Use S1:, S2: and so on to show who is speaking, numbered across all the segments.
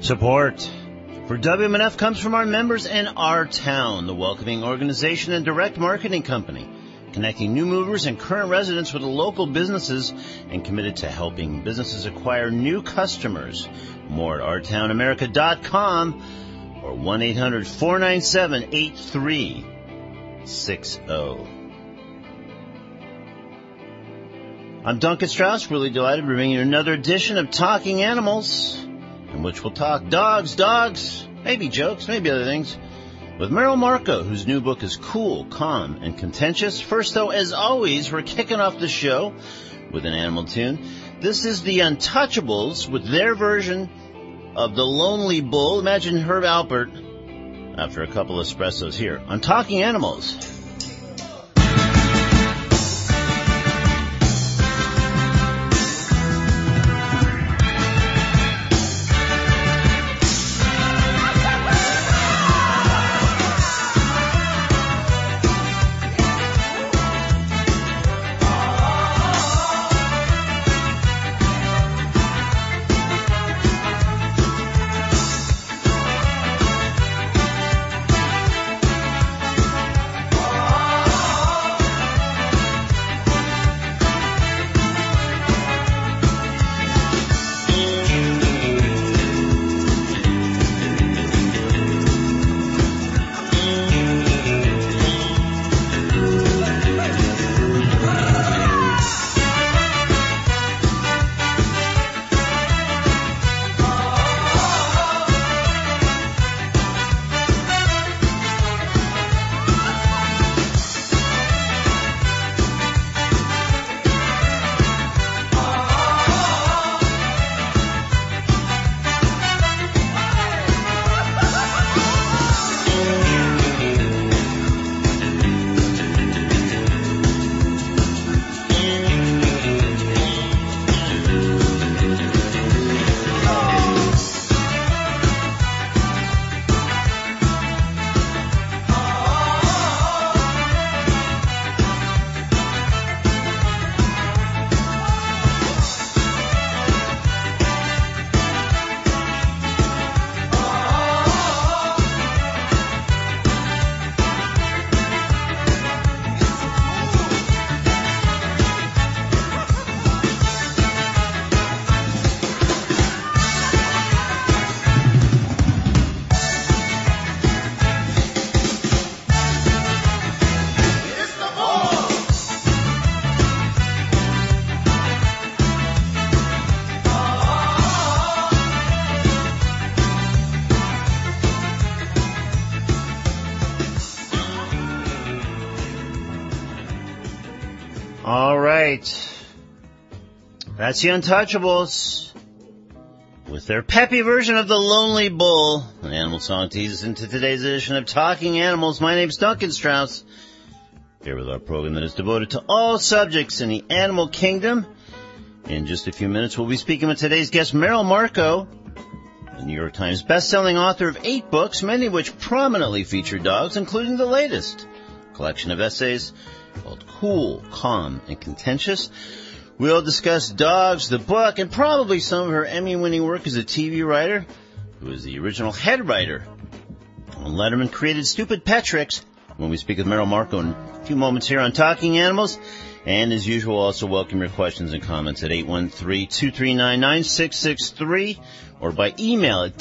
S1: Support for WMNF comes from our members in Our Town, the welcoming organization and direct marketing company, connecting new movers and current residents with local businesses and committed to helping businesses acquire new customers. More at ourtownamerica.com or 1-800-497-8360. I'm Duncan Strauss, really delighted to bring you another edition of Talking Animals, in which we'll talk dogs, maybe jokes, maybe other things, with Merrill Markoe, whose new book is Cool, Calm, and Contentious. First, though, as always, we're kicking off the show with an animal tune. This is the Untouchables with their version of The Lonely Bull. Imagine Herb Alpert after a couple of espressos here on Talking Animals. That's the Untouchables with their peppy version of The Lonely Bull. An animal song teases into today's edition of Talking Animals. My name's Duncan Strauss, here with our program that is devoted to all subjects in the animal kingdom. In just a few minutes, we'll be speaking with today's guest, Merrill Markoe, the New York Times best-selling author of 8 books, many of which prominently feature dogs, including the latest collection of essays called Cool, Calm, and Contentious. We'll discuss dogs, the book, and probably some of her Emmy-winning work as a TV writer, who is the original head writer on Letterman Created Stupid Pet Tricks, when we speak with Merrill Markoe in a few moments here on Talking Animals. And as usual, also welcome your questions and comments at 813-239-9663 or by email at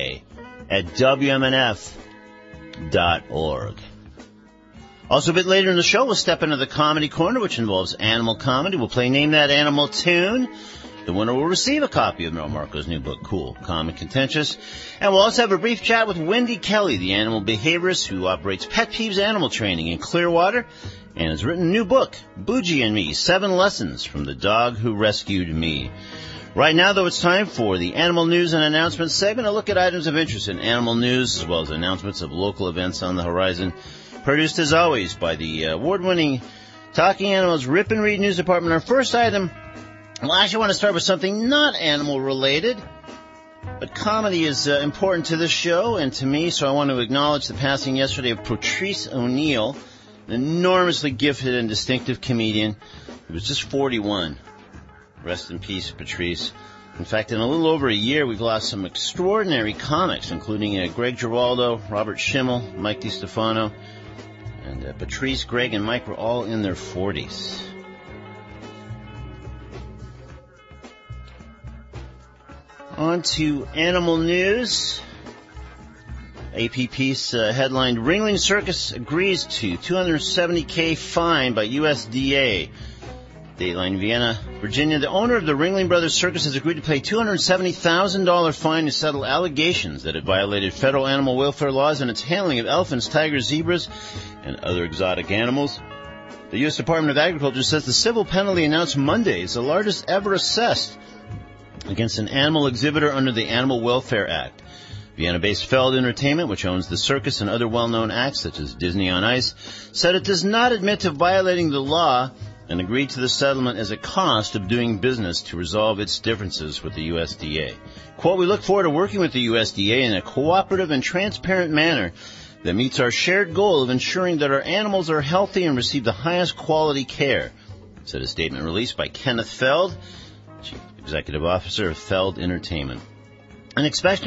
S1: dj@wmnf.org. Also, a bit later in the show, we'll step into the Comedy Corner, which involves animal comedy. We'll play Name That Animal Tune. The winner will receive a copy of Merrill Markoe's new book, Cool, Calm, and Contentious. And we'll also have a brief chat with Wendy Kelly, the animal behaviorist who operates Pet Peeves Animal Training in Clearwater and has written a new book, Bougie and Me, 7 Lessons from the Dog Who Rescued Me. Right now, though, it's time for the Animal News and Announcements segment, a look at items of interest in animal news as well as announcements of local events on the horizon. Produced, as always, by the award-winning Talking Animals Rip and Read News Department. Our first item, well, I actually want to start with something not animal-related, but comedy is important to this show and to me, so I want to acknowledge the passing yesterday of Patrice O'Neill, an enormously gifted and distinctive comedian who was just 41. Rest in peace, Patrice. In fact, in a little over a year, we've lost some extraordinary comics, including Greg Giraldo, Robert Schimmel, Mike DiStefano, and Patrice, Greg, and Mike were all in their 40s. On to animal news. AP piece headlined, Ringling Circus agrees to $270K fine by USDA. Dateline, Vienna, Virginia. The owner of the Ringling Brothers Circus has agreed to pay $270,000 fine to settle allegations that it violated federal animal welfare laws in its handling of elephants, tigers, zebras, and other exotic animals. The U.S. Department of Agriculture says the civil penalty announced Monday is the largest ever assessed against an animal exhibitor under the Animal Welfare Act. Vienna-based Feld Entertainment, which owns the circus and other well-known acts such as Disney on Ice, said it does not admit to violating the law and agreed to the settlement as a cost of doing business to resolve its differences with the USDA. Quote, we look forward to working with the USDA in a cooperative and transparent manner that meets our shared goal of ensuring that our animals are healthy and receive the highest quality care, said a statement released by Kenneth Feld, Chief Executive Officer of Feld Entertainment. An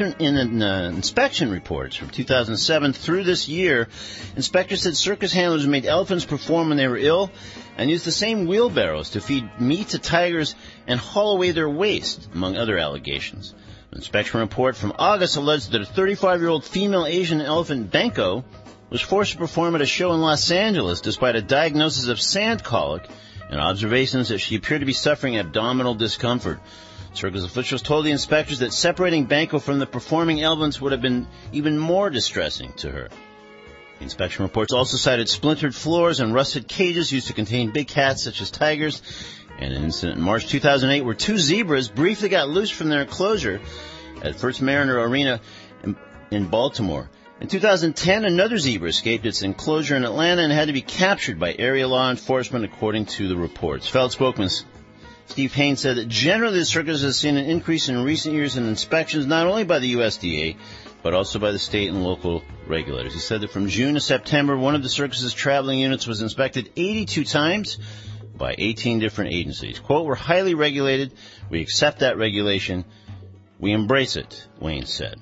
S1: inspection reports from 2007 through this year, inspectors said circus handlers made elephants perform when they were ill and used the same wheelbarrows to feed meat to tigers and haul away their waste, among other allegations. An inspection report from August alleged that a 35-year-old female Asian elephant, Benko, was forced to perform at a show in Los Angeles despite a diagnosis of sand colic and observations that she appeared to be suffering abdominal discomfort. Circus officials told the inspectors that separating Benko from the performing elephants would have been even more distressing to her. The inspection reports also cited splintered floors and rusted cages used to contain big cats such as tigers, and an incident in March 2008 where two zebras briefly got loose from their enclosure at First Mariner Arena in Baltimore. In 2010, another zebra escaped its enclosure in Atlanta and had to be captured by area law enforcement, according to the reports. Feld spokesman Steve Haynes said that generally the circus has seen an increase in recent years in inspections not only by the USDA, but also by the state and local regulators. He said that from June to September, one of the circus's traveling units was inspected 82 times by 18 different agencies. Quote, we're highly regulated. We accept that regulation. We embrace it, Wayne said.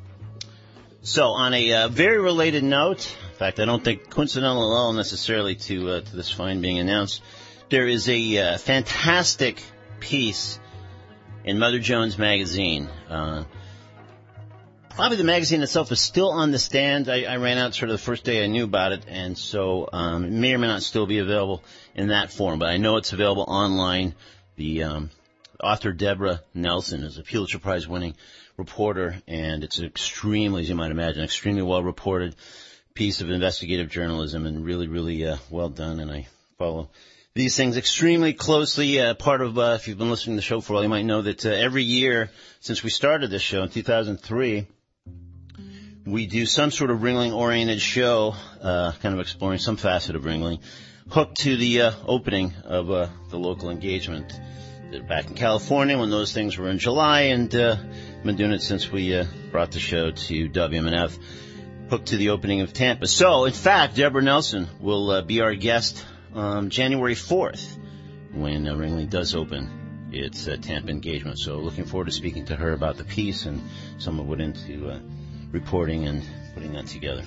S1: So on a very related note, in fact, I don't think coincidental at all necessarily to this fine being announced, there is a fantastic piece in Mother Jones magazine. Probably the magazine itself is still on the stand. I ran out sort of the first day I knew about it, and so it may or may not still be available in that form, but I know it's available online. The author Deborah Nelson is a Pulitzer Prize winning reporter, and it's extremely, as you might imagine, extremely well reported piece of investigative journalism, and really, really well done, and I follow these things extremely closely. Part of, if you've been listening to the show for a while, you might know that every year since we started this show in 2003, we do some sort of Ringling-oriented show, kind of exploring some facet of Ringling, hooked to the opening of the local engagement. Did it back in California when those things were in July, and been doing it since we brought the show to WMNF, hooked to the opening of Tampa. So, in fact, Deborah Nelson will be our guest January 4th when Ringling does open its Tampa engagement. So looking forward to speaking to her about the piece and some of what went into reporting and putting that together.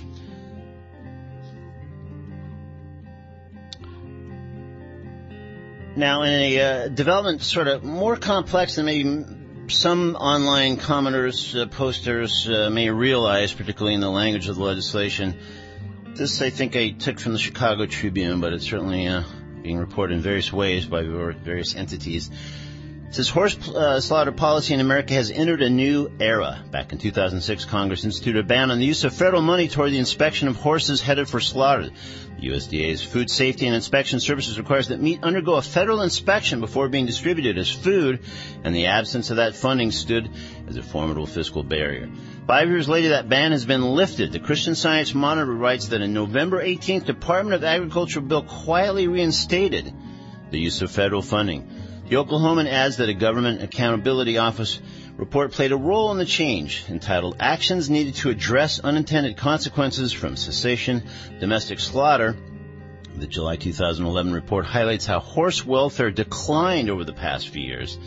S1: Now, in a development sort of more complex than maybe some online commenters, posters may realize, particularly in the language of the legislation, this I think I took from the Chicago Tribune, but it's certainly being reported in various ways by various entities. It says horse slaughter policy in America has entered a new era. Back in 2006, Congress instituted a ban on the use of federal money toward the inspection of horses headed for slaughter. The USDA's Food Safety and Inspection Services requires that meat undergo a federal inspection before being distributed as food, and the absence of that funding stood as a formidable fiscal barrier. 5 years later, that ban has been lifted. The Christian Science Monitor writes that in November 18th, Department of Agriculture bill quietly reinstated the use of federal funding. The Oklahoman adds that a Government Accountability Office report played a role in the change, entitled Actions Needed to Address Unintended Consequences from Cessation Domestic Slaughter. The July 2011 report highlights how horse welfare declined over the past few years.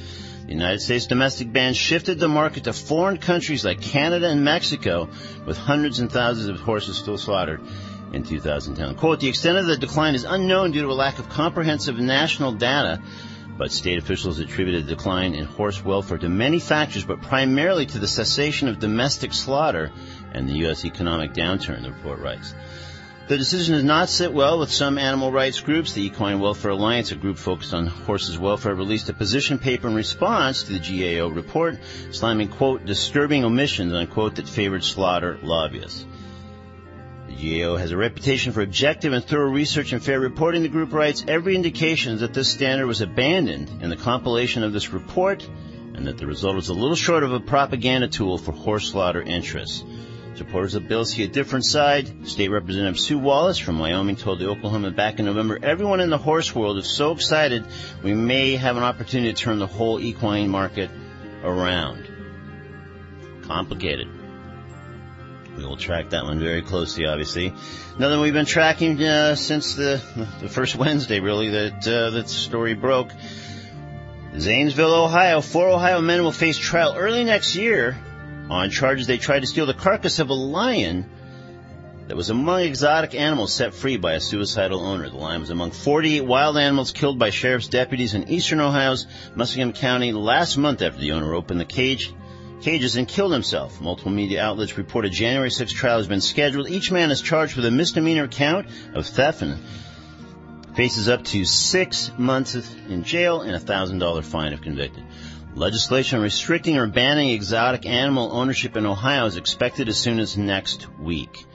S1: The United States domestic ban shifted the market to foreign countries like Canada and Mexico, with hundreds and thousands of horses still slaughtered in 2010. Quote, the extent of the decline is unknown due to a lack of comprehensive national data, but state officials attributed the decline in horse welfare to many factors, but primarily to the cessation of domestic slaughter and the U.S. economic downturn, the report writes. The decision does not sit well with some animal rights groups. The Equine Welfare Alliance, a group focused on horses' welfare, released a position paper in response to the GAO report, slamming, quote, disturbing omissions, unquote, that favored slaughter lobbyists. The GAO has a reputation for objective and thorough research and fair reporting. The group writes, every indication is that this standard was abandoned in the compilation of this report and that the result was a little short of a propaganda tool for horse slaughter interests. Supporters of bills see a different side. State Representative Sue Wallace from Wyoming told the Oklahoma back in November, everyone in the horse world is so excited we may have an opportunity to turn the whole equine market around. Complicated. We will track that one very closely, obviously. Another one we've been tracking since the first Wednesday, really, that story broke. Zanesville, Ohio. 4 Ohio men will face trial early next year on charges they tried to steal the carcass of a lion that was among exotic animals set free by a suicidal owner. The lion was among 48 wild animals killed by sheriff's deputies in eastern Ohio's Muskingum County last month after the owner opened the cages and killed himself. Multiple media outlets report a January 6th trial has been scheduled. Each man is charged with a misdemeanor count of theft and faces up to 6 months in jail and a $1,000 fine if convicted. Legislation restricting or banning exotic animal ownership in Ohio is expected as soon as next week.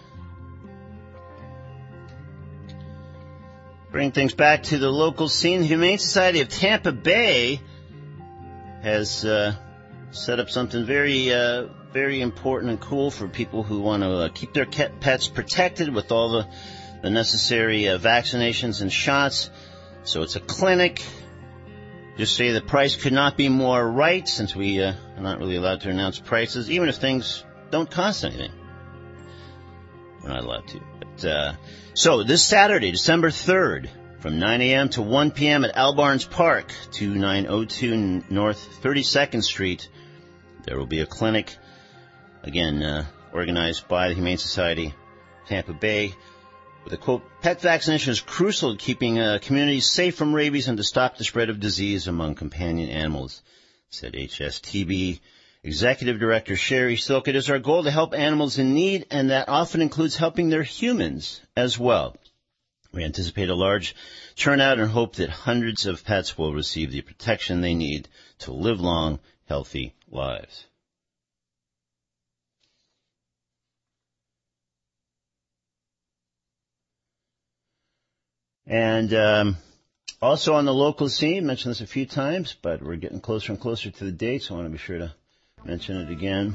S1: Bring things back to the local scene. The Humane Society of Tampa Bay has set up something very important and cool for people who want to keep their pets protected with all the necessary vaccinations and shots. So it's a clinic. Just say the price could not be more right, since we are not really allowed to announce prices, even if things don't cost anything. We're not allowed to. But, so this Saturday, December 3rd, from 9 a.m. to 1 p.m. at Al Barnes Park, 2902 North 32nd Street, there will be a clinic, again, organized by the Humane Society Tampa Bay. The quote, pet vaccination is crucial to keeping communities safe from rabies and to stop the spread of disease among companion animals, said HSTB Executive Director Sherry Silk. It is our goal to help animals in need, and that often includes helping their humans as well. We anticipate a large turnout and hope that hundreds of pets will receive the protection they need to live long, healthy lives. And also on the local scene, mentioned this a few times, but we're getting closer and closer to the date, so I want to be sure to mention it again.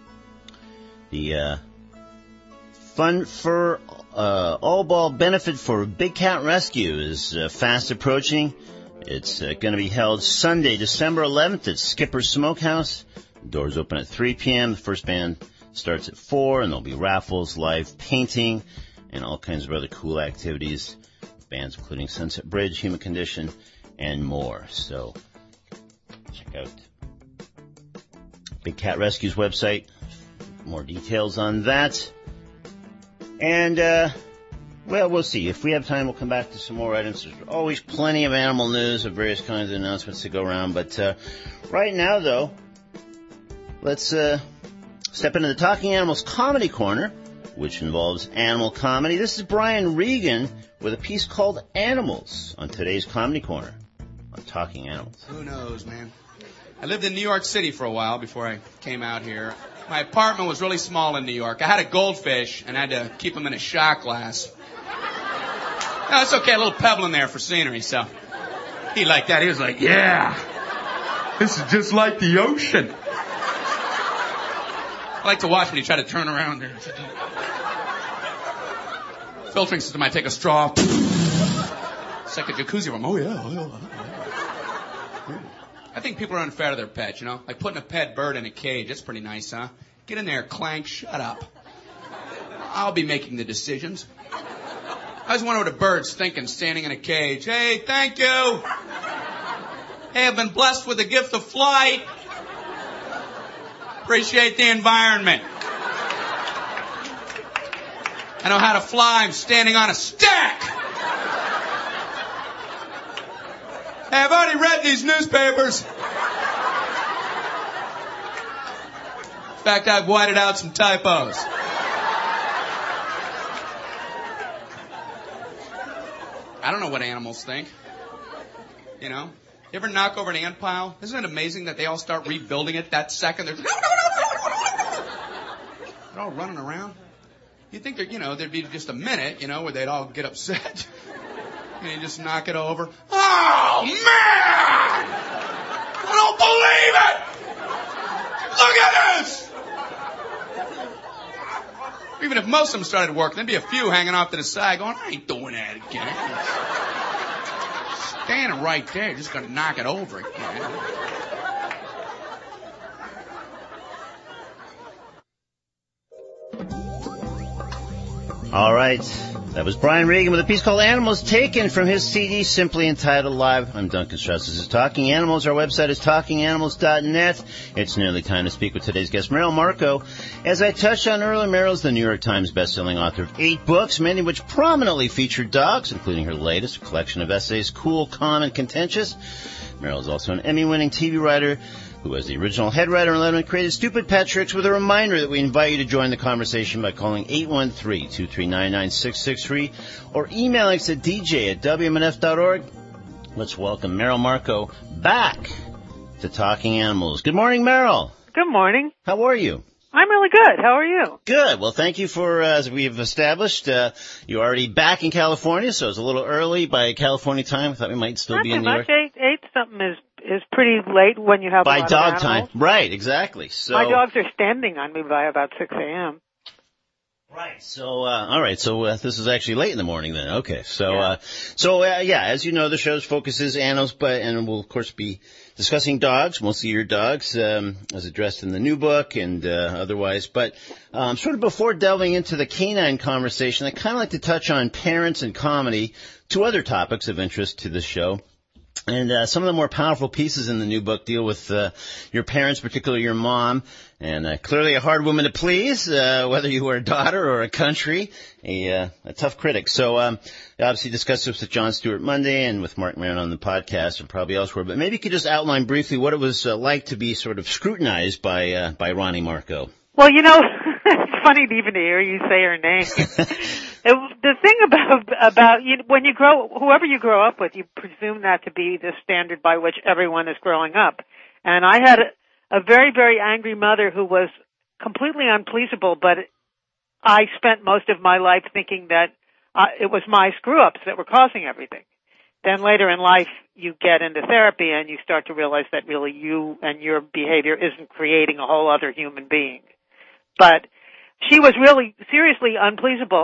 S1: The Fun Fur All-Ball Benefit for Big Cat Rescue is fast approaching. It's going to be held Sunday, December 11th at Skipper's Smokehouse. Doors open at 3 p.m. The first band starts at 4, and there'll be raffles, live painting, and all kinds of other cool activities. Bands including Sunset Bridge, Human Condition, and more. So check out Big Cat Rescue's website for more details on that. And, well, we'll see. If we have time, we'll come back to some more items. There's always plenty of animal news of various kinds of announcements to go around. But right now, though, let's step into the Talking Animals Comedy Corner, which involves animal comedy. This is Brian Regan with a piece called Animals on today's Comedy Corner on Talking Animals.
S2: Who knows, man? I lived in New York City for a while before I came out here. My apartment was really small in New York. I had a goldfish and I had to keep him in a shot glass. No, it's okay, a little pebble in there for scenery, so he liked that. He was like, yeah, this is just like the ocean. I like to watch when he tried to turn around there. Filtering system, I take a straw. It's like a jacuzzi room. Oh, yeah. I think people are unfair to their pets, you know? Like putting a pet bird in a cage. That's pretty nice, huh? Get in there, Clank, shut up. I'll be making the decisions. I just wonder what a bird's thinking standing in a cage. Hey, thank you. Hey, I've been blessed with the gift of flight. Appreciate the environment. I know how to fly. I'm standing on a stack. Hey, I've already read these newspapers. In fact, I've whited out some typos. I don't know what animals think. You know? You ever knock over an ant pile? Isn't it amazing that they all start rebuilding it that second? They're all running around. You'd think that, there'd be just a minute, where they'd all get upset. And you just knock it over. Oh, man! I don't believe it! Look at this! Even if most of them started working, there'd be a few hanging off to the side going, I ain't doing that again. Standing right there, just gonna knock it over again.
S1: All right. That was Brian Regan with a piece called Animals, taken from his CD simply entitled Live. I'm Duncan Strauss. This is Talking Animals. Our website is talkinganimals.net. It's nearly time to speak with today's guest, Merrill Markoe. As I touched on earlier, Merrill's the New York Times bestselling author of 8 books, many of which prominently feature dogs, including her latest, a collection of essays, Cool, Calm, and Contentious. Merrill is also an Emmy-winning TV writer who, as the original head writer on Letterman, created Stupid Pet Tricks, with a reminder that we invite you to join the conversation by calling 813-239-9663 or emailing us at dj@wmnf.org. Let's welcome Merrill Markoe back to Talking Animals. Good morning, Merrill.
S3: Good morning.
S1: How are you?
S3: I'm really good. How are you?
S1: Good. Well, thank you for, as we've established, you're already back in California, so it's a little early by California time. I thought we might still be in New York.
S3: Not too much. 8 something is pretty late when you have
S1: by
S3: a lot
S1: dog
S3: of
S1: time. Right, exactly. So
S3: my dogs are standing on me by about 6 a.m.
S1: Right. So, all right. So, this is actually late in the morning then. Okay. So,
S3: Yeah.
S1: as you know, the show's focus is animals, and we'll of course be discussing dogs, mostly your dogs, as addressed in the new book and, otherwise. But, sort of before delving into the canine conversation, I kind of like to touch on parents and comedy, 2 other topics of interest to the show. And some of the more powerful pieces in the new book deal with your parents, particularly your mom, and clearly a hard woman to please, whether you were a daughter or a country, a tough critic. So I obviously discussed this with Jon Stewart Monday and with Mark Maron on the podcast and probably elsewhere. But maybe you could just outline briefly what it was like to be sort of scrutinized by Ronnie Markoe.
S3: Well, it's funny even to hear you say her name. The thing about when you whoever you grow up with, you presume that to be the standard by which everyone is growing up. And I had a very, very angry mother who was completely unpleasable, but I spent most of my life thinking that it was my screw-ups that were causing everything. Then later in life, you get into therapy and you start to realize that really you and your behavior isn't creating a whole other human being. But she was really seriously unpleasable.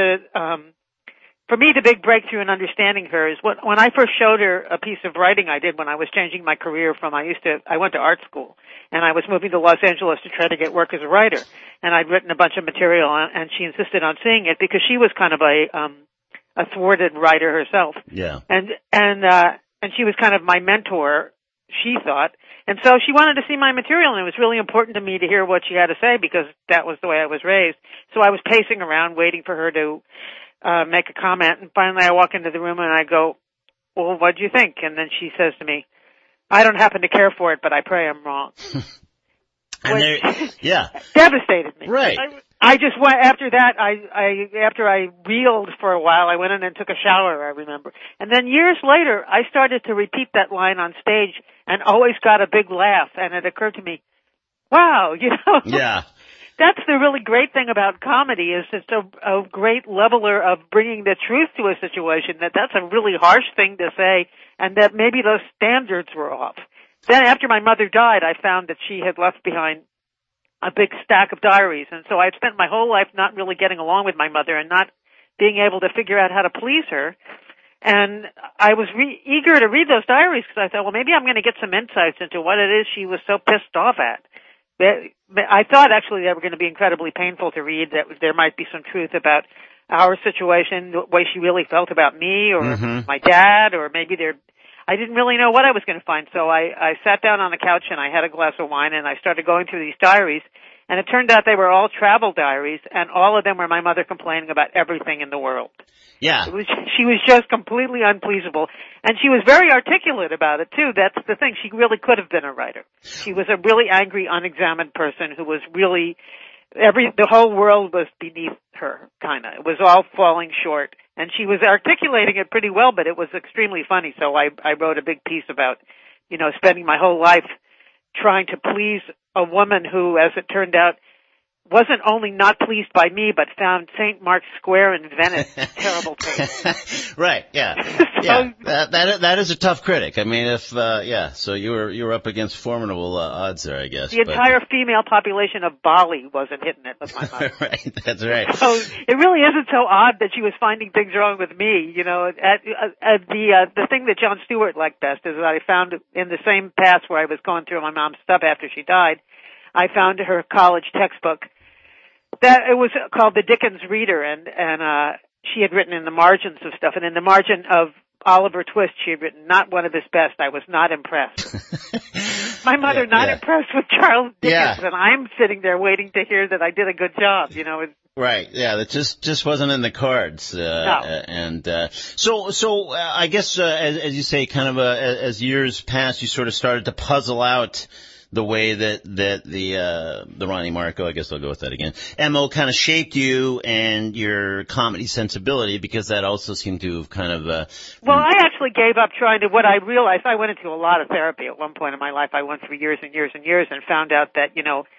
S3: For me, the big breakthrough in understanding her is when I first showed her a piece of writing I did when I was changing my career I went to art school, and I was moving to Los Angeles to try to get work as a writer. And I'd written a bunch of material, and she insisted on seeing it because she was kind of a thwarted writer herself.
S1: Yeah.
S3: And she was kind of my mentor, she thought. And so she wanted to see my material, and it was really important to me to hear what she had to say because that was the way I was raised. So I was pacing around waiting for her to make a comment, and finally I walk into the room and I go, well, what do you think? And then she says to me, I don't happen to care for it, but I pray I'm wrong. Devastated me.
S1: Right.
S3: I just went, after that, after I reeled for a while, I went in and took a shower, I remember. And then years later, I started to repeat that line on stage and always got a big laugh. And it occurred to me, wow,
S1: Yeah.
S3: That's the really great thing about comedy is it's a great leveler of bringing the truth to a situation, that's a really harsh thing to say, and that maybe those standards were off. Then after my mother died, I found that she had left behind a big stack of diaries, and so I'd spent my whole life not really getting along with my mother and not being able to figure out how to please her. And I was eager to read those diaries because I thought, well, maybe I'm going to get some insights into what it is she was so pissed off at. I thought actually they were going to be incredibly painful to read, that there might be some truth about our situation, the way she really felt about me or my dad, or maybe I didn't really know what I was going to find. So I sat down on the couch and I had a glass of wine and I started going through these diaries. And it turned out they were all travel diaries, and all of them were my mother complaining about everything in the world.
S1: Yeah.
S3: She was just completely unpleasable. And she was very articulate about it, too. That's the thing. She really could have been a writer. She was a really angry, unexamined person who was really, the whole world was beneath her, kinda. It was all falling short. And she was articulating it pretty well, but it was extremely funny. So I wrote a big piece about, spending my whole life trying to please a woman who, as it turned out, wasn't only not pleased by me, but found St. Mark's Square in Venice terrible taste.
S1: Right, yeah.
S3: So,
S1: yeah. That is a tough critic. I mean, so you were up against formidable odds there, I guess.
S3: The entire female population of Bali wasn't hitting it with my mother.
S1: Right, that's right.
S3: So it really isn't so odd that she was finding things wrong with me. The thing that Jon Stewart liked best is that I found in the same past where I was going through my mom's stuff after she died, I found her college textbook that it was called The Dickens Reader, and she had written in the margins of stuff, and in the margin of Oliver Twist she had written, not one of his best, I was not impressed. My mother not impressed with Charles Dickens, and I'm sitting there waiting to hear that I did a good job,
S1: Right, yeah, that just wasn't in the cards.
S3: No.
S1: And so I guess as you say, kind of as years passed, you sort of started to puzzle out the way that the Ronnie Marco, I guess I'll go with that again, MO kind of shaped you and your comedy sensibility, because that also seemed to have kind of
S3: Well, I actually gave up trying to, what I realized, I went into a lot of therapy at one point in my life. I went through years and years and years and found out that,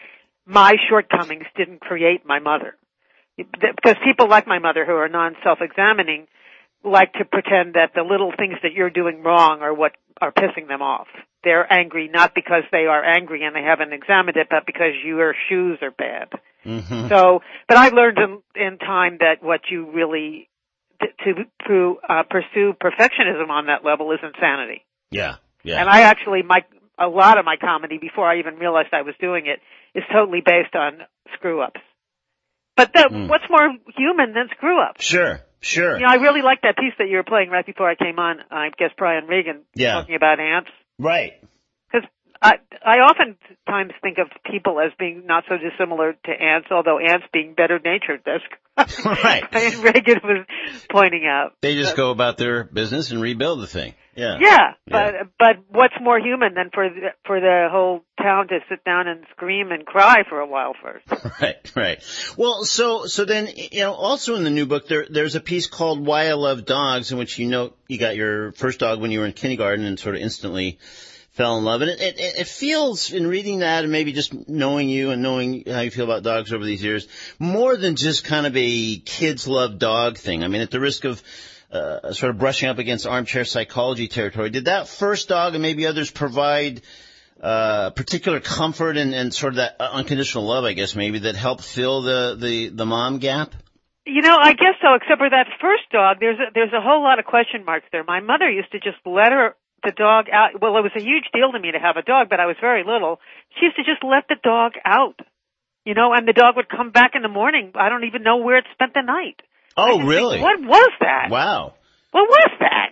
S3: my shortcomings didn't create my mother. Because people like my mother who are non-self-examining like to pretend that the little things that you're doing wrong are what are pissing them off. They're angry not because they are angry and they haven't examined it, but because your shoes are bad.
S1: Mm-hmm.
S3: So, but I learned in time that what you really, to pursue perfectionism on that level is insanity.
S1: Yeah, yeah.
S3: And I actually, a lot of my comedy, before I even realized I was doing it, is totally based on screw-ups. But what's more human than screw-ups?
S1: Sure.
S3: I really liked that piece that you were playing right before I came on, I guess Brian Regan, talking about ants.
S1: Right.
S3: Because I oftentimes think of people as being not so dissimilar to ants, although ants being better natured. That's
S1: right.
S3: Brian Regan was pointing out.
S1: They just go about their business and rebuild the thing. Yeah.
S3: Yeah, but what's more human than for the whole town to sit down and scream and cry for a while first?
S1: Right. Well, so then, also in the new book, there's a piece called Why I Love Dogs, in which you got your first dog when you were in kindergarten and sort of instantly fell in love. And it feels, in reading that and maybe just knowing you and knowing how you feel about dogs over these years, more than just kind of a kids love dog thing. I mean, at the risk of sort of brushing up against armchair psychology territory, did that first dog and maybe others provide particular comfort and sort of that unconditional love, I guess, maybe, that helped fill the mom gap?
S3: I guess so, except for that first dog, there's a whole lot of question marks there. My mother used to just let the dog out. Well, it was a huge deal to me to have a dog, but I was very little. She used to just let the dog out, and the dog would come back in the morning. I don't even know where it spent the night.
S1: Oh, really?
S3: What was that?
S1: Wow.
S3: What was that?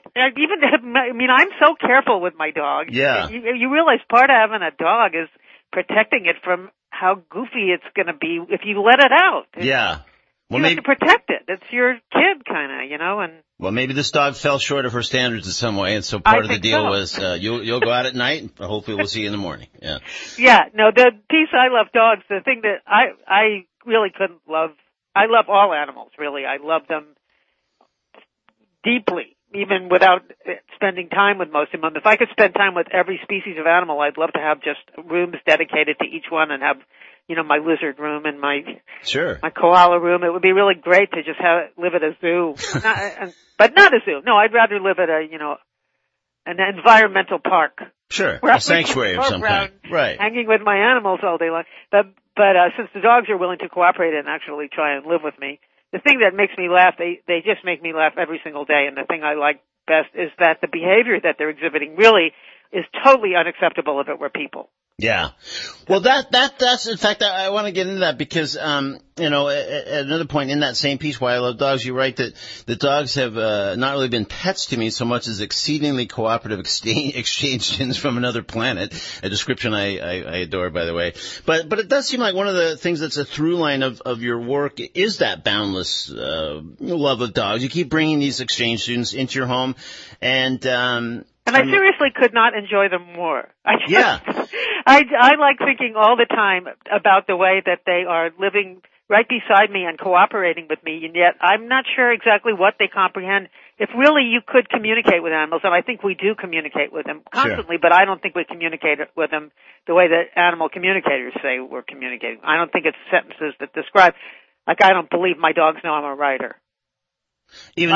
S3: I'm so careful with my dog.
S1: Yeah.
S3: You realize part of having a dog is protecting it from how goofy it's going to be if you let it out.
S1: Yeah. Well,
S3: you have to protect it. It's your kid, kind of, and.
S1: Well, maybe this dog fell short of her standards in some way, and so part of the deal was you'll go out at night, and hopefully we'll see you in the morning. Yeah.
S3: Yeah. No, the piece I love dogs. The thing that I really couldn't love. I love all animals, really. I love them deeply, even without spending time with most of them. If I could spend time with every species of animal, I'd love to have just rooms dedicated to each one and have, my lizard room and my koala room. It would be really great to just live at a zoo, but not a zoo. No, I'd rather live at an environmental park.
S1: Sure, a sanctuary of some kind. Right.
S3: Hanging with my animals all day long. But since the dogs are willing to cooperate and actually try and live with me, the thing that makes me laugh, they just make me laugh every single day. And the thing I like best is that the behavior that they're exhibiting really, is totally unacceptable if it were people.
S1: Yeah. Well, that's, in fact, I want to get into that because, you know, at another point in that same piece, Why I Love Dogs, you write that the dogs have, not really been pets to me so much as exceedingly cooperative exchange students from another planet. A description I adore, by the way. But it does seem like one of the things that's a through line of your work is that boundless, love of dogs. You keep bringing these exchange students into your home and I
S3: seriously could not enjoy them more.
S1: Yeah.
S3: I like thinking all the time about the way that they are living right beside me and cooperating with me, and yet I'm not sure exactly what they comprehend. If really you could communicate with animals, and I think we do communicate with them constantly,
S1: Sure.
S3: But I don't think we communicate with them the way that animal communicators say we're communicating. I don't think it's sentences that describe, like I don't believe my dogs know I'm a writer. But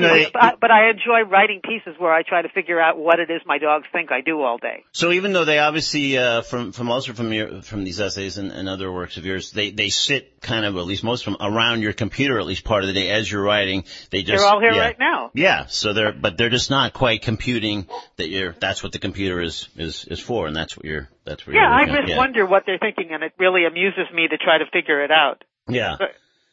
S3: I enjoy writing pieces where I try to figure out what it is my dogs think I do all day.
S1: So even though they obviously, from these essays and other works of yours, they sit kind of, at least most of them, around your computer at least part of the day as you're writing.
S3: They're all here right now.
S1: Yeah. So they're just not quite computing that's what the computer is for, and that's what you're working
S3: I
S1: on.
S3: just wonder what they're thinking, and it really amuses me to try to figure it out.
S1: Yeah.
S3: But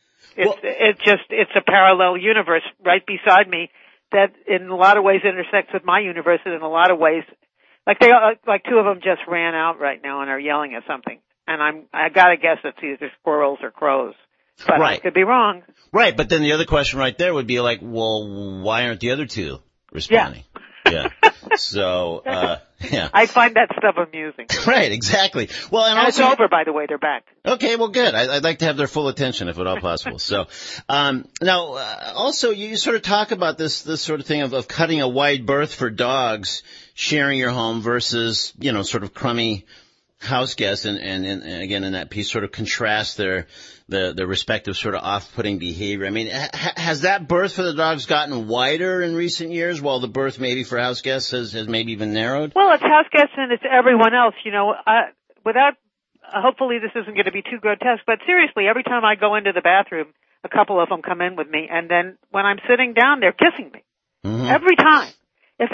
S3: it's a parallel universe right beside me that in a lot of ways intersects with my universe, and in a lot of ways, like two of them just ran out right now and are yelling at something, and I gotta guess it's either squirrels or crows, but
S1: right.
S3: I could be wrong.
S1: Right, but then the other question right there would be like, well, why aren't the other two responding? Yeah. So, yeah.
S3: I find that stuff amusing.
S1: Right, exactly. Well, and
S3: also, it's over, by the way, they're back.
S1: Okay, well, good. I'd like to have their full attention if at all possible. So, now, also, you sort of talk about this sort of thing of cutting a wide berth for dogs, sharing your home versus, you know, sort of crummy house guests, and again, in that piece, sort of contrast their respective sort of off-putting behavior. I mean, has that berth for the dogs gotten wider in recent years, while the berth maybe for house guests has maybe even narrowed?
S3: Well, it's house guests and it's everyone else, you know, hopefully this isn't going to be too grotesque, but seriously, every time I go into the bathroom, a couple of them come in with me, and then when I'm sitting down, they're kissing me. Mm-hmm. Every time. If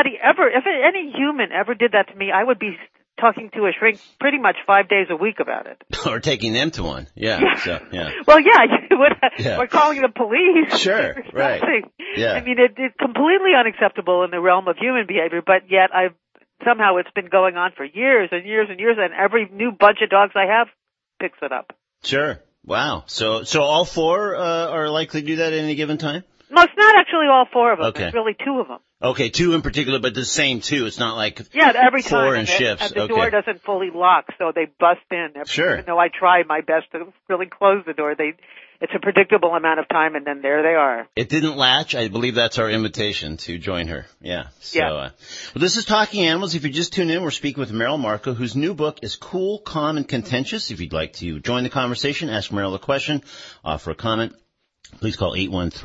S3: any human ever did that to me, I would be talking to a shrink pretty much 5 days a week about it.
S1: Or taking them to one. Yeah. So, yeah.
S3: Well, yeah, you would, or calling the police.
S1: Sure, right. Yeah.
S3: I mean, it's completely unacceptable in the realm of human behavior, but yet somehow it's been going on for years and years and years, and every new bunch of dogs I have picks it up.
S1: Sure. Wow. So all four, are likely to do that at any given time?
S3: No, it's not actually all four of them.
S1: Okay.
S3: It's really two of them.
S1: Okay, two in particular, but the same two. It's not like
S3: every time.
S1: Four in shifts.
S3: And the door doesn't fully lock, so they bust in.
S1: Sure.
S3: Even though I try my best to really close the door, it's a predictable amount of time, and then there they are.
S1: It didn't latch. I believe that's our invitation to join her. Yeah. So,
S3: yeah.
S1: Well, this is Talking Animals. If you just tune in, we're speaking with Merrill Markoe, whose new book is Cool, Calm, and Contentious. If you'd like to join the conversation, ask Merrill a question, offer a comment, please call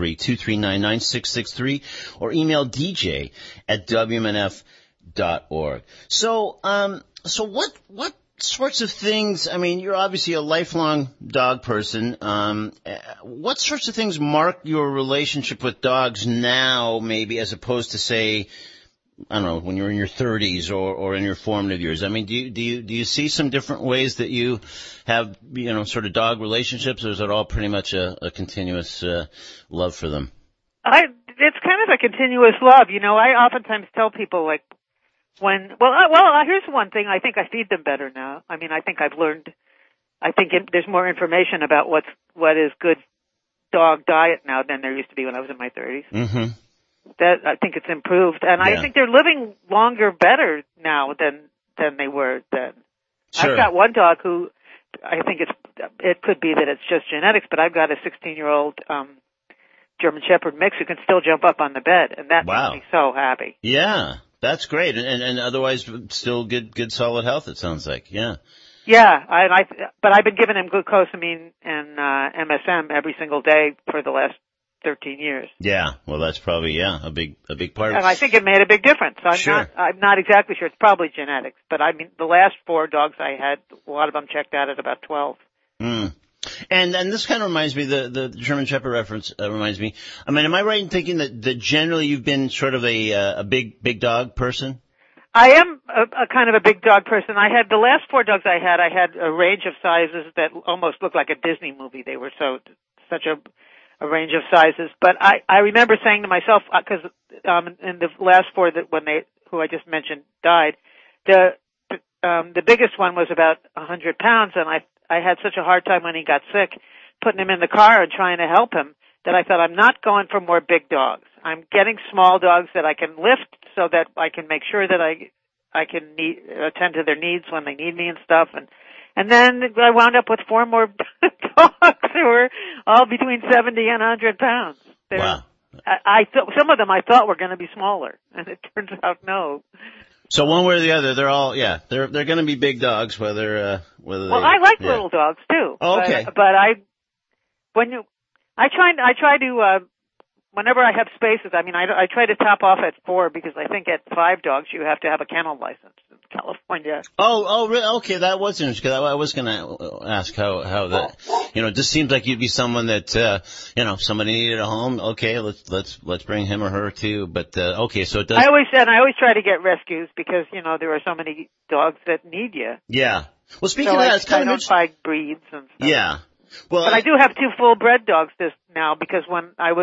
S1: 813-239-9663 or email dj@wmnf.org. So what sorts of things, I mean, you're obviously a lifelong dog person. What sorts of things mark your relationship with dogs now, maybe, as opposed to, say, I don't know, when you're in your 30s or in your formative years? I mean, do you see some different ways that you have, you know, sort of dog relationships, or is it all pretty much a continuous love for them?
S3: It's kind of a continuous love. You know, I oftentimes tell people, like, here's one thing. I think I feed them better now. I mean, I think I've learned, there's more information about what is good dog diet now than there used to be when I was in my 30s. Mm-hmm. That I think it's improved, and I think they're living longer, better now than they were then.
S1: Sure.
S3: I've got one dog who I think it could be that it's just genetics, but I've got a 16-year-old German Shepherd mix who can still jump up on the bed, and that makes me so happy.
S1: Yeah, that's great, and otherwise still good solid health. It sounds like, yeah.
S3: Yeah, but I've been giving him glucosamine and MSM every single day for the last 13 years. Yeah,
S1: well, that's probably a big part of it.
S3: And I think it made a big difference. I'm not exactly sure. It's probably genetics, but I mean, the last 4 dogs I had, a lot of them checked out at about 12.
S1: Mm. And this kind of reminds me, the German Shepherd reference reminds me. I mean, am I right in thinking that generally you've been sort of a big dog person?
S3: I am a kind of a big dog person. I had the last 4 dogs I had a range of sizes that almost looked like a Disney movie. They were such a range of sizes. But I remember saying to myself, because in the last 4 who I just mentioned died, the biggest one was about 100 pounds, and I had such a hard time when he got sick putting him in the car and trying to help him that I thought, I'm not going for more big dogs. I'm getting small dogs that I can lift so that I can make sure that I can attend to their needs when they need me and stuff. And then I wound up with 4 more dogs who were all between 70 and 100 pounds.
S1: Wow.
S3: I thought some of them I thought were going to be smaller, and it turns out no.
S1: So one way or the other, they're all, they're going to be big dogs, whether
S3: Well, I like little dogs too.
S1: Oh, okay.
S3: But I try to, whenever I have spaces, I mean, I try to top off at 4 because I think at 5 dogs you have to have a kennel license in California.
S1: Oh, really? Okay, that was interesting. Cause I was going to ask how that, it just seems like you'd be someone that, somebody needed a home. Okay, let's bring him or her too. But, okay, so it does.
S3: I always try to get rescues because, there are so many dogs that need you.
S1: Yeah. Well, speaking of that, it's kind of interesting.
S3: I don't find breeds and stuff.
S1: Yeah. Well,
S3: but I do have 2 full-bred dogs now because when I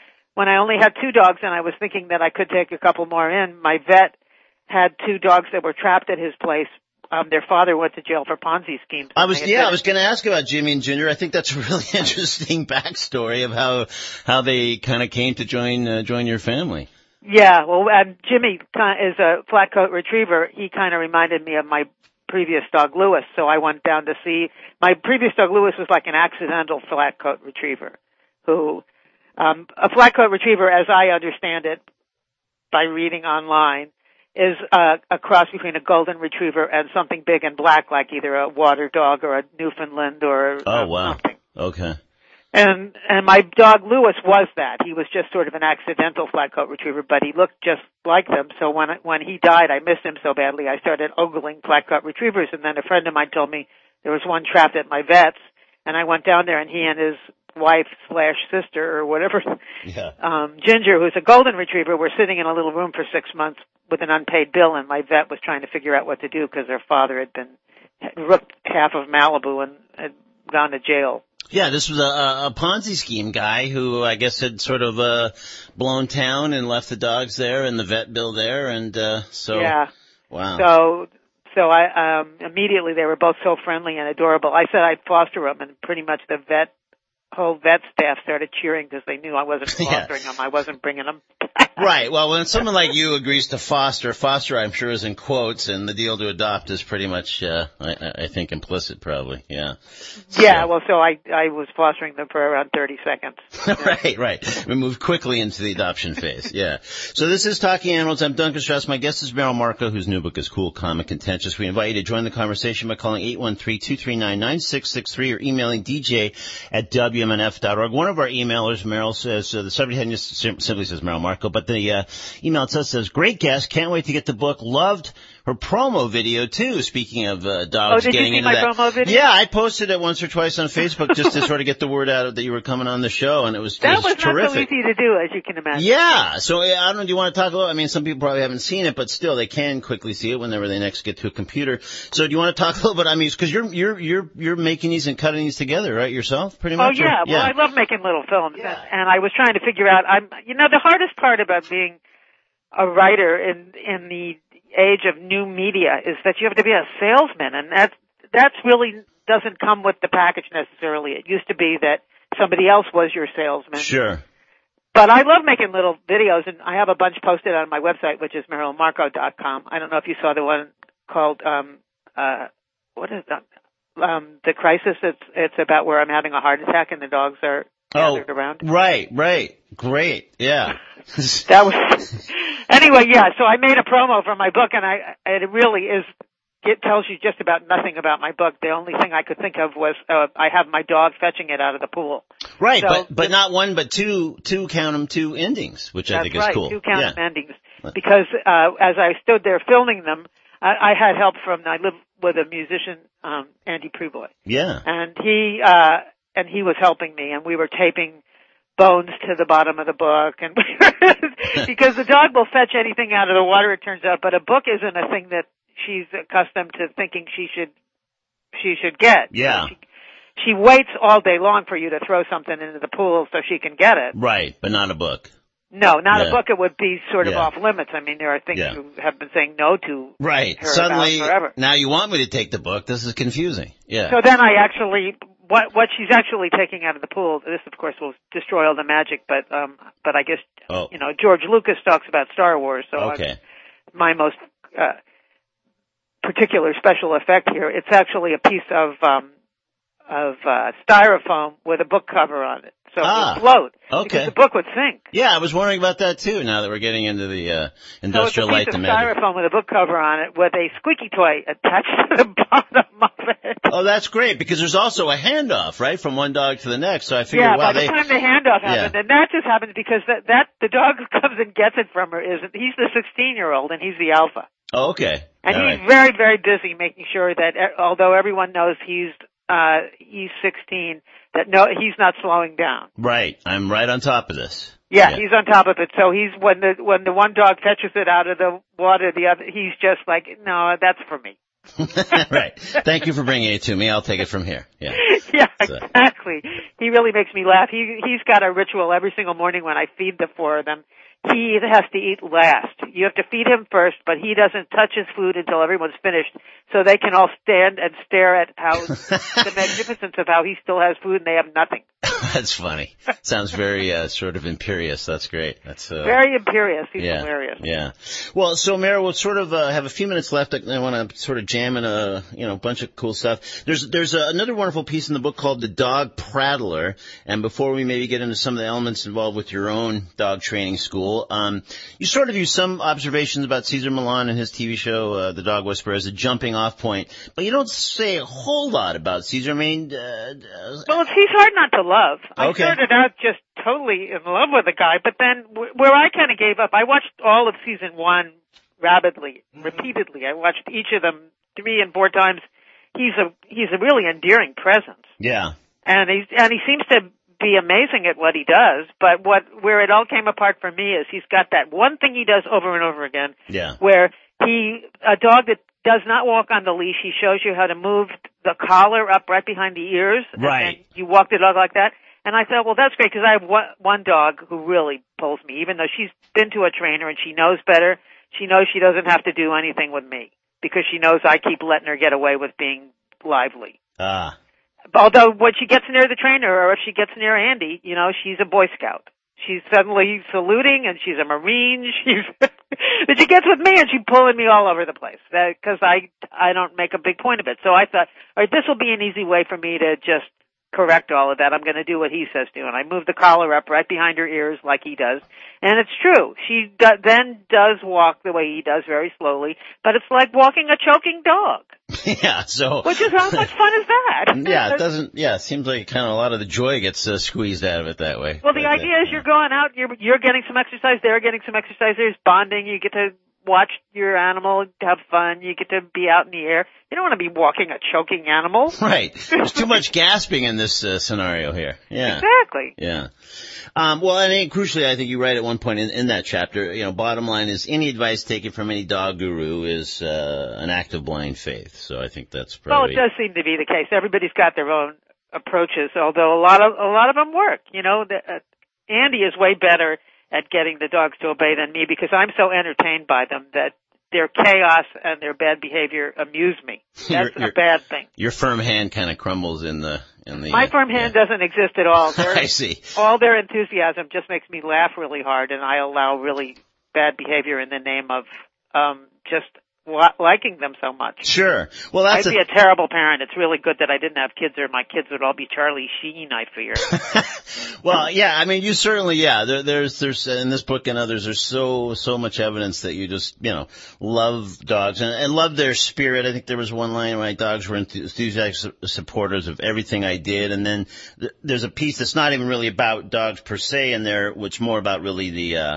S3: only had 2 dogs and I was thinking that I could take a couple more in, my vet had 2 dogs that were trapped at his place. Their father went to jail for Ponzi schemes.
S1: I was going to ask about Jimmy and Ginger. I think that's a really interesting backstory of how they kind of came to join your family.
S3: Yeah, well, Jimmy is a flat coat retriever. He kind of reminded me of my previous dog, Lewis, so I went down to see. My previous dog, Lewis, was like an accidental flat coat retriever who, a flat coat retriever, as I understand it by reading online, is a cross between a golden retriever and something big and black, like either a water dog or a Newfoundland or something.
S1: Okay.
S3: And my dog Lewis was that. He was just sort of an accidental flat coat retriever, but he looked just like them. So when he died, I missed him so badly, I started ogling flat coat retrievers. And then a friend of mine told me there was one trapped at my vet's, and I went down there, and he and his wife/sister or whatever, Ginger, who's a golden retriever, were sitting in a little room for 6 months with an unpaid bill, and my vet was trying to figure out what to do because their father had rooked half of Malibu and had gone to jail.
S1: Yeah, this was a Ponzi scheme guy who I guess had sort of blown town and left the dogs there and the vet bill there, and so
S3: yeah.
S1: Wow.
S3: So I immediately they were both so friendly and adorable. I said I'd foster them, and pretty much the whole vet staff started cheering because they knew I wasn't fostering them. I wasn't bringing them.
S1: Right. Well, when someone like you agrees to foster I'm sure is in quotes, and the deal to adopt is pretty much, I think, implicit probably. Yeah.
S3: Yeah. Well, so I was fostering them for around 30 seconds.
S1: Right. We moved quickly into the adoption phase. Yeah. So this is Talking Animals. I'm Duncan Strauss. My guest is Merrill Markoe, whose new book is Cool, Calm, and Contentious. We invite you to join the conversation by calling 813-239-9663 or emailing dj@wmnf.org. One of our emailers, Merrill, says, the subject heading just simply says Merrill Markoe, but the email itself says, great guest, can't wait to get the book, loved her promo video too, speaking of dogs getting into that.
S3: Did you see my promo video?
S1: Yeah, I posted it once or twice on Facebook just to sort of get the word out that you were coming on the show, and it was terrific.
S3: Not so easy to do, as you can imagine.
S1: Yeah, so I don't know, do you want to talk a little, I mean, some people probably haven't seen it, but still they can quickly see it whenever they next get to a computer. So do you want to talk a little bit, I mean, because you're making these and cutting these together, right, yourself, pretty much?
S3: Oh yeah, well I love making little films, and I was trying to figure out, the hardest part about being a writer in the age of new media is that you have to be a salesman, and that's really doesn't come with the package necessarily. It used to be that somebody else was your salesman.
S1: Sure.
S3: But I love making little videos, and I have a bunch posted on my website, which is merrillmarkoe.com. I don't know if you saw the one called what is that? The Crisis. It's about where I'm having a heart attack and the dogs are gathered around.
S1: Right. Great. Yeah.
S3: That was anyway. Yeah. So I made a promo for my book, and it really is. It tells you just about nothing about my book. The only thing I could think of was I have my dog fetching it out of the pool.
S1: Right, so, but not one, but two count them, 2 endings, which I think is cool.
S3: 2 count them endings. Because as I stood there filming them, I had help I live with a musician, Andy Preboy.
S1: Yeah.
S3: And he was helping me, and we were taping bones to the bottom of the book, and Because the dog will fetch anything out of the water, it turns out, but a book isn't a thing that she's accustomed to thinking she should get.
S1: Yeah.
S3: She waits all day long for you to throw something into the pool so she can get it.
S1: Right, but not a book.
S3: No, not a book. It would be sort of off limits. I mean, there are things
S1: Yeah.
S3: you have been saying no to.
S1: Right.
S3: Her
S1: Suddenly,
S3: about forever.
S1: now you want me to take the book. This is confusing. Yeah.
S3: So then I actually, what she's actually taking out of the pool, this of course will destroy all the magic, but I guess, George Lucas talks about Star Wars, so
S1: okay.
S3: My most, particular special effect here, it's actually a piece of styrofoam with a book cover on it. So it would float.
S1: Okay.
S3: Because the book would sink.
S1: Yeah, I was wondering about that too, now that we're getting into the industrial light
S3: so it's a piece
S1: to
S3: of
S1: magic.
S3: styrofoam with a book cover on it with a squeaky toy attached to the bottom of it.
S1: Oh, that's great, because there's also a handoff, right, from one dog to the next, so I figured,
S3: by the time the handoff happened, and that just happens because that the dog who comes and gets it from her he's the 16-year-old and he's the alpha.
S1: Oh, okay.
S3: And he's very, very busy making sure that although everyone knows he's 16, that he's not slowing down.
S1: Right. I'm right on top of this.
S3: Yeah, he's on top of it. So he's when the one dog fetches it out of the water, the other he's just like, no, that's for me.
S1: Right. Thank you for bringing it to me. I'll take it from here. Yeah.
S3: Yeah, exactly. He really makes me laugh. He's got a ritual every single morning when I feed the four of them. He has to eat last. You have to feed him first, but he doesn't touch his food until everyone's finished, so they can all stand and stare at the magnificence of how he still has food and they have nothing.
S1: That's funny. Sounds very sort of imperious. That's great. That's
S3: very imperious. He's hilarious.
S1: Yeah. Well, so Mara, we'll sort of have a few minutes left. I want to sort of jam in a bunch of cool stuff. There's another wonderful piece in the book called The Dog Prattler. And before we maybe get into some of the elements involved with your own dog training school, you sort of use some observations about Cesar Millan and his TV show, The Dog Whisperer, as a jumping off point, but you don't say a whole lot about Cesar. I mean,
S3: well, he's hard not to love. I started out just totally in love with the guy, but then where I kind of gave up, I watched all of season 1 repeatedly. I watched each of them 3 and 4 times. He's a really endearing presence.
S1: Yeah.
S3: And he seems to be amazing at what he does, but where it all came apart for me is he's got that one thing he does over and over again.
S1: Yeah.
S3: Where a dog that does not walk on the leash, he shows you how to move the collar up right behind the ears.
S1: Right.
S3: And you walk the dog like that. And I thought, well, that's great because I have one dog who really pulls me, even though she's been to a trainer and she knows better. She knows she doesn't have to do anything with me because she knows I keep letting her get away with being lively. Although when she gets near the trainer or if she gets near Andy, she's a Boy Scout. She's suddenly saluting and she's a Marine. But she gets with me and she's pulling me all over the place because I don't make a big point of it. So I thought, all right, this will be an easy way for me to just correct all of that. I'm going to do what he says to, and I move the collar up right behind her ears like he does. And it's true. She then does walk the way he does, very slowly, but it's like walking a choking dog.
S1: Yeah, so.
S3: Which is how much fun is that?
S1: Yeah, it seems like kind of a lot of the joy gets squeezed out of it that way.
S3: Well, the idea is you're going out, you're getting some exercise, they're getting some exercise, there's bonding, you get to watch your animal, have fun, you get to be out in the air. You don't want to be walking a choking animal.
S1: Right. There's too much gasping in this scenario here. Yeah.
S3: Exactly.
S1: Yeah. Well, and crucially, I think you write at one point in that chapter, bottom line is any advice taken from any dog guru is an act of blind faith. So I think that's probably...
S3: Well, it does seem to be the case. Everybody's got their own approaches, although a lot of them work. Andy is way better at getting the dogs to obey than me because I'm so entertained by them that their chaos and their bad behavior amuse me. That's a bad thing.
S1: Your firm hand kind of crumbles in the.
S3: My firm hand doesn't exist at all.
S1: I see.
S3: All their enthusiasm just makes me laugh really hard, and I allow really bad behavior in the name of just liking them so much.
S1: Sure. Well, I'd
S3: be a terrible parent. It's really good that I didn't have kids, or my kids would all be Charlie Sheen, I fear.
S1: Well, yeah, I mean, you certainly, there's in this book and others, there's so much evidence that you just, love dogs and love their spirit. I think there was one line, my dogs were enthusiastic supporters of everything I did. And then there's a piece that's not even really about dogs per se in there, which more about really the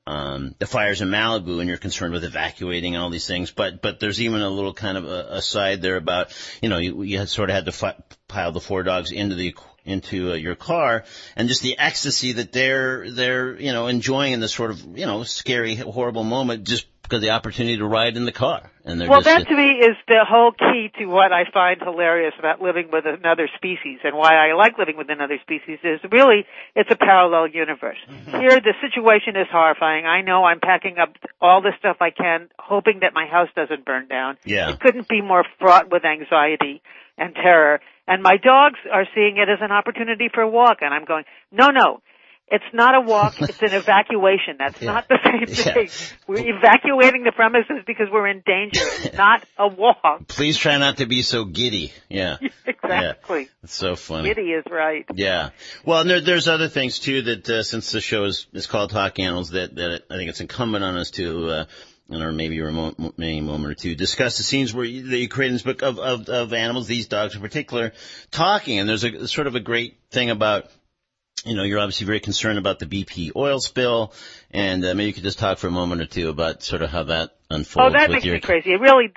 S1: fires in Malibu, and you're concerned with evacuating and all these things. But there's even a little kind of a side there about, you had sort of had to pile the 4 dogs into the into your car, and just the ecstasy that they're enjoying in this sort of scary, horrible moment, just because of the opportunity to ride in the car. And they're
S3: that to me is the whole key to what I find hilarious about living with another species, and why I like living with another species is really it's a parallel universe. Mm-hmm. Here the situation is horrifying. I know I'm packing up all the stuff I can, hoping that my house doesn't burn down.
S1: Yeah.
S3: It couldn't be more fraught with anxiety and terror. And my dogs are seeing it as an opportunity for a walk, and I'm going, no. It's not a walk, it's an evacuation. That's not the same thing. We're evacuating the premises because we're in danger. It's not a walk.
S1: Please try not to be so giddy. Yeah.
S3: Exactly.
S1: Yeah. It's so funny.
S3: Giddy is right.
S1: Yeah. Well, and there's other things too that, since the show is called Talking Animals, that I think it's incumbent on us to, or maybe a moment or two, discuss the scenes that you create in this book of animals, these dogs in particular, talking. And there's a sort of a great thing about, you're obviously very concerned about the BP oil spill, and maybe you could just talk for a moment or two about sort of how that unfolds.
S3: Oh, that makes me crazy. It really,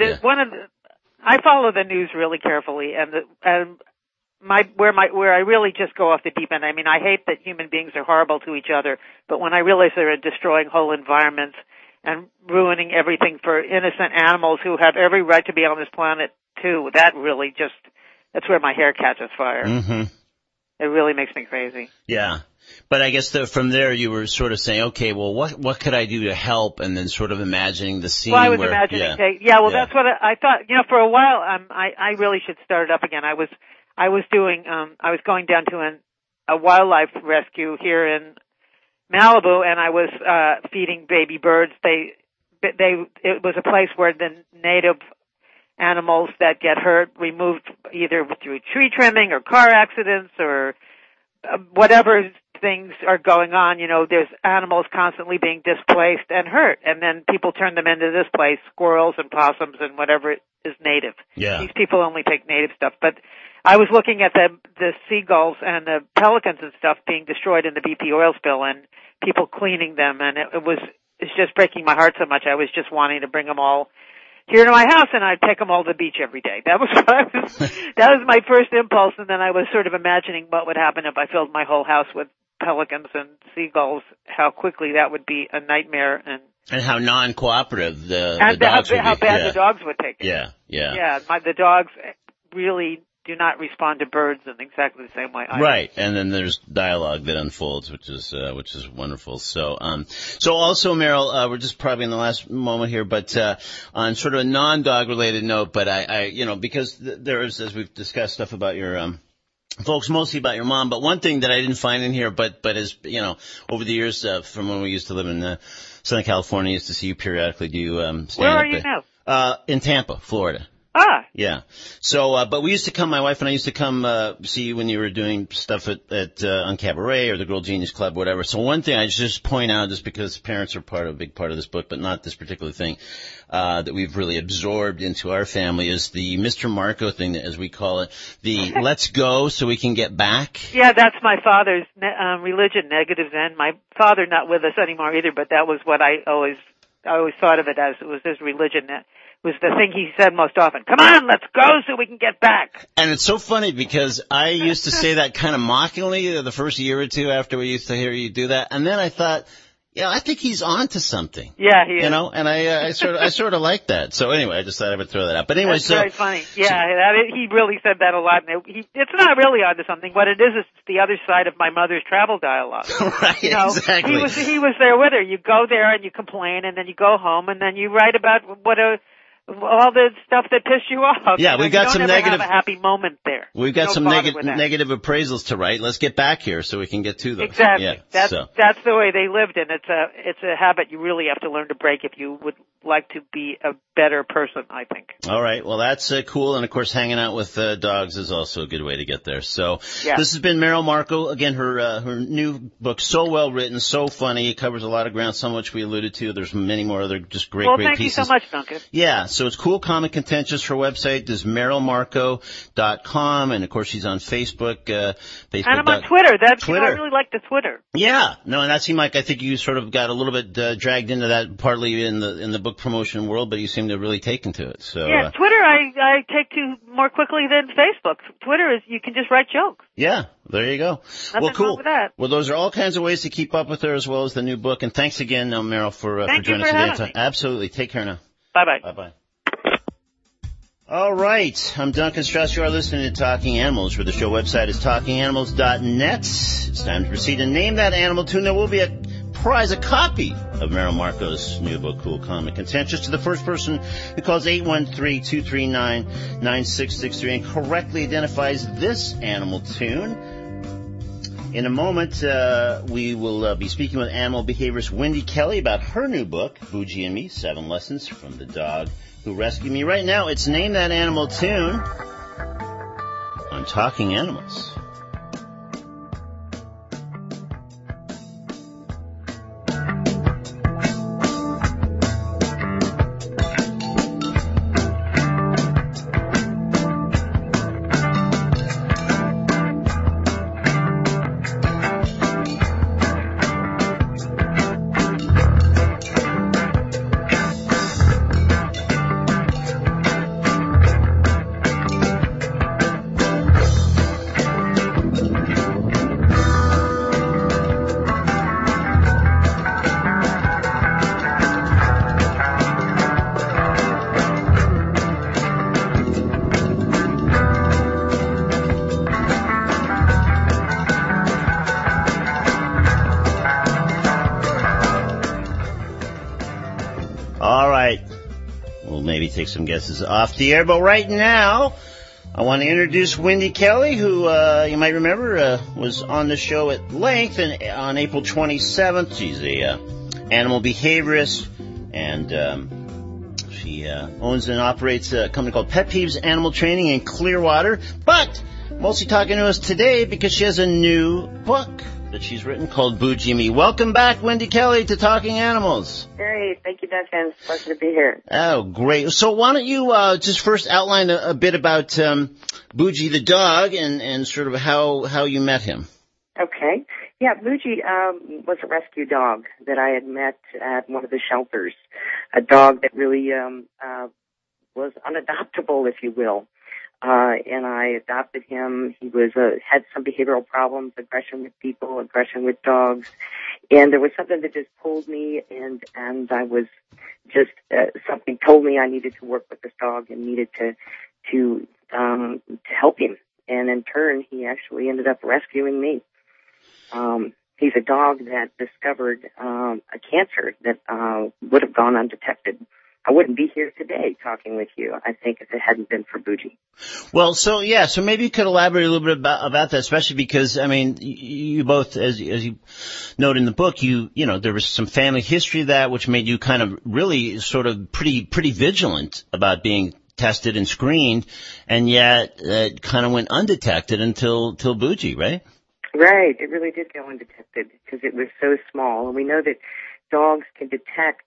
S3: I follow the news really carefully, and where I really just go off the deep end. I mean, I hate that human beings are horrible to each other, but when I realize they're destroying whole environments and ruining everything for innocent animals who have every right to be on this planet too, that's where my hair catches fire.
S1: Mm-hmm.
S3: It really makes me crazy.
S1: Yeah. But I guess from there you were sort of saying, okay, well, what could I do to help? And then sort of imagining the scene.
S3: Well, I was imagining, that's what I thought. For a while, I really should start it up again. I was going down to a wildlife rescue here in Malibu, and I was feeding baby birds. It was a place where the native animals that get hurt, removed either through tree trimming or car accidents or whatever things are going on. There's animals constantly being displaced and hurt, and then people turn them into this place, squirrels and possums and whatever is native.
S1: Yeah. These
S3: people only take native stuff. But I was looking at the seagulls and the pelicans and stuff being destroyed in the BP oil spill and people cleaning them, and it's just breaking my heart so much. I was just wanting to bring them all here to my house, and I'd take them all to the beach every day. That was my first impulse, and then I was sort of imagining what would happen if I filled my whole house with pelicans and seagulls, how quickly that would be a nightmare.
S1: And how non-cooperative the dogs would be.
S3: How bad the dogs would take it.
S1: Yeah.
S3: Yeah, the dogs really do not respond to birds in exactly the same way I do.
S1: Right, and then there's dialogue that unfolds, which is wonderful. So also, Meryl, we're just probably in the last moment here, but on sort of a non-dog related note, but I because there's, as we've discussed, stuff about your folks, mostly about your mom, but one thing that I didn't find in here, but is over the years from when we used to live in Southern California, I used to see you periodically do stand-up.
S3: Where are you now?
S1: In Tampa, Florida.
S3: Ah.
S1: Yeah. So, but we used to come, my wife and I used to come, see you when you were doing stuff on Cabaret or the Girl Genius Club, whatever. So one thing I just point out, just because parents are a big part of this book, but not this particular thing, that we've really absorbed into our family is the Mr. Marco thing, as we call it, the let's go so we can get back.
S3: Yeah, that's my father's, religion, negative Zen. My father not with us anymore either, but that was what I always thought of it as. It was his religion. That was the thing he said most often. Come on, let's go so we can get back.
S1: And it's so funny because I used to say that kind of mockingly the first year or two after we used to hear you do that. And then I thought, I think he's on to something.
S3: Yeah, he is.
S1: And I sort of like that. So anyway, I just thought I would throw that out. But anyway,
S3: that's very funny. Yeah, he really said that a lot. And it's not really onto something. What it is the other side of my mother's travel dialogue.
S1: Right, exactly.
S3: He was there with her. You go there and you complain, and then you go home, and then you write about all the stuff that pissed you off.
S1: Yeah, we've got some negative.
S3: Have a happy moment there.
S1: We've got some negative appraisals to write. Let's get back here so we can get to those.
S3: Exactly.
S1: Yeah,
S3: that's the way they lived, and it's a habit you really have to learn to break if you would like to be a better person, I think.
S1: All right. Well, that's cool, and of course, hanging out with dogs is also a good way to get there. So, This has been Meryl Marco. Again, her new book, so well written, so funny. It covers a lot of ground, some of which we alluded to. There's many more other just great pieces.
S3: Thank you so much, Duncan.
S1: Yeah. so it's Cool, Calm, and Contentious. Her website is MerylMarco.com, and of course she's on Facebook. Facebook.
S3: And I'm on Twitter.
S1: Twitter.
S3: I really like the Twitter.
S1: Yeah, no, and that seemed like I think you sort of got a little bit dragged into that partly in the book promotion world, but you seem to have really taken to it. So
S3: yeah, Twitter I take to more quickly than Facebook. Twitter is you can just write jokes.
S1: Yeah, there you go.
S3: Nothing
S1: cool.
S3: wrong with that.
S1: Well, those are all kinds of ways to keep up with her as well as the new book. And thanks again, Meryl, for joining us today. Absolutely. Take care now.
S3: Bye-bye.
S1: Bye-bye. All right. I'm Duncan Strauss. You are listening to Talking Animals, where the show website is talkinganimals.net. It's time to proceed and name that animal tune. There will be a copy of Meryl Marco's new book, Cool, Calm, and Contentious, to the first person who calls 813-239-9663 and correctly identifies this animal tune. In a moment, we will be speaking with animal behaviorist Wendy Kelly about her new book, Bougie and Me, 7 Lessons from the Dog Who Rescued Me. Right now, it's Name That Animal Tune on Talking Animals. Take some guesses off the air, but right now I want to introduce Wendy Kelly, who you might remember was on the show at length on April 27th. She's a animal behaviorist, and she owns and operates a company called Pet Peeves Animal Training in Clearwater, but mostly talking to us today because she has a new book that she's written called Bougie Me. Welcome back, Wendy Kelly, to Talking Animals.
S4: Great. Thank you, Duncan. It's a pleasure to be here.
S1: Oh, great. So why don't you just first outline a bit about Bougie the dog and sort of how you met him.
S4: Okay. Yeah, Bougie was a rescue dog that I had met at one of the shelters, a dog that really was unadoptable, if you will. And I adopted him. He was had some behavioral problems, aggression with people, aggression with dogs, and there was something that just pulled me, and I was just something told me I needed to work with this dog and needed to help him. And in turn, he actually ended up rescuing me. He's a dog that discovered a cancer that would have gone undetected. I wouldn't be here today talking with you, I think, if it hadn't been for Bougie.
S1: Well, so maybe you could elaborate a little bit about that, especially because, I mean, you both, as you note in the book, there was some family history of that which made you kind of really sort of pretty vigilant about being tested and screened, and yet it kind of went undetected until Bougie, right?
S4: Right. It really did go undetected because it was so small, and we know that dogs can detect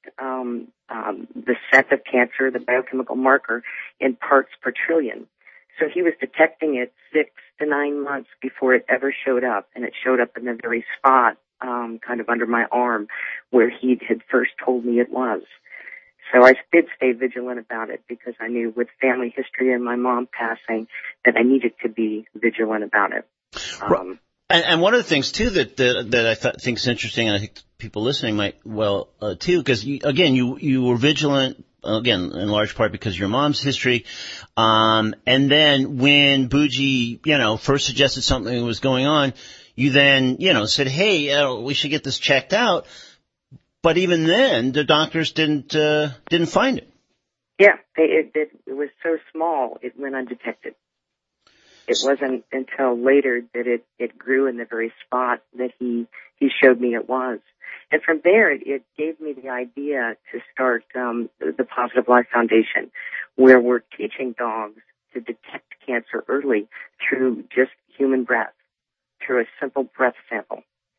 S4: the set of cancer, the biochemical marker, in parts per trillion. So he was detecting it 6 to 9 months before it ever showed up, and it showed up in the very spot kind of under my arm where he had first told me it was. So I did stay vigilant about it because I knew with family history and my mom passing that I needed to be vigilant about it.
S1: And one of the things, too, that I think is interesting, and I think people listening might too, because, you were vigilant, again, in large part because of your mom's history. And then when Bougie, first suggested something was going on, you then, said, hey, we should get this checked out. But even then, the doctors didn't find it.
S4: Yeah, it was so small, it went undetected. It wasn't until later that it grew in the very spot that he showed me it was. And from there, it gave me the idea to start the Positive Life Foundation, where we're teaching dogs to detect cancer early through just human breath, through a simple breath sample.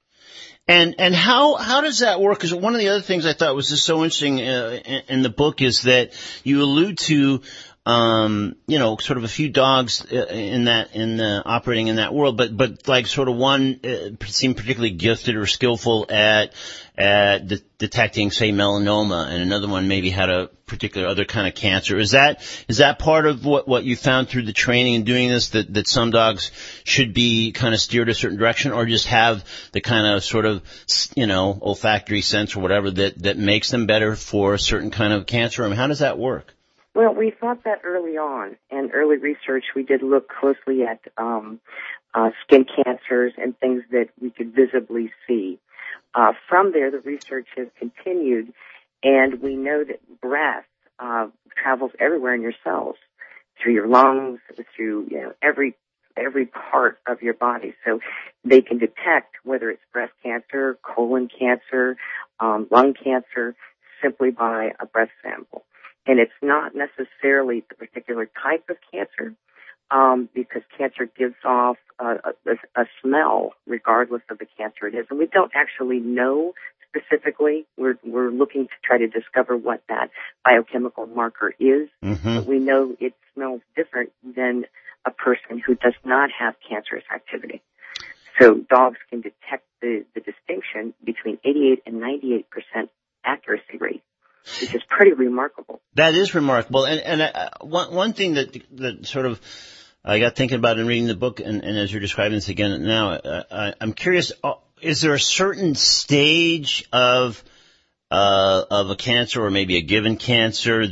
S1: And how does that work? Because one of the other things I thought was just so interesting in the book is that you allude to sort of a few dogs operating in that world, but like sort of one seemed particularly gifted or skillful at detecting, say, melanoma, and another one maybe had a particular other kind of cancer. Is that part of what you found through the training and doing this, that some dogs should be kind of steered a certain direction, or just have the kind of sort of, olfactory sense or whatever that makes them better for a certain kind of cancer? I mean, how does that work?
S4: Well, we thought that early on. In early research, we did look closely at skin cancers and things that we could visibly see. From there, the research has continued, and we know that breath travels everywhere in your cells, through your lungs, through every part of your body. So they can detect whether it's breast cancer, colon cancer, lung cancer, simply by a breath sample. And it's not necessarily the particular type of cancer, because cancer gives off a smell regardless of the cancer it is. And we don't actually know specifically. We're looking to try to discover what that biochemical marker is.
S1: Mm-hmm.
S4: But we know it smells different than a person who does not have cancerous activity. So dogs can detect the distinction between 88 and 98% accuracy rate, which is pretty remarkable.
S1: That is remarkable. And one thing that sort of I got thinking about in reading the book, and as you're describing this again now, I'm curious, is there a certain stage of a cancer, or maybe a given cancer,